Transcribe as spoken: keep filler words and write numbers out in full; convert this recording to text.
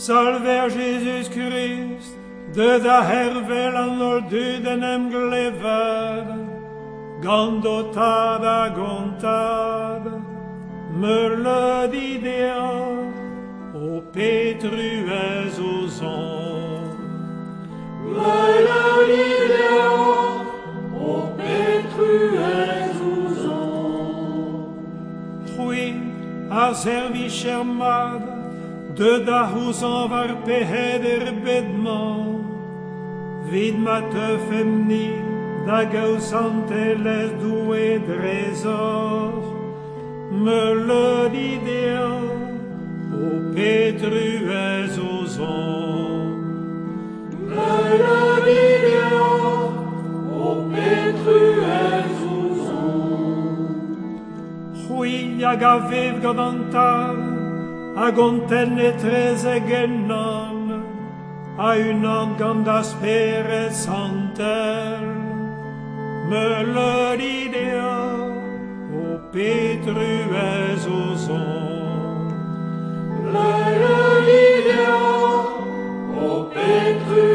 Salver Jesus Christ, de da hervel an ol dudenem glevad, gandotad agontad, me le didea, o petruez aux ans. Me le didea, o petruez aux ans. Hui, a servi schermad, de da husan var peheder bedman, vid ma teufemni, da gausanteles doué trésor, me le didea, o petruez aux ans. Me le didea, o petruez aux ans. Hui, ag avev gadantal, ag onten etrez egenan, a unan gant aspere santel, me le didea, o petruez aux ans. Me le didea, o petruez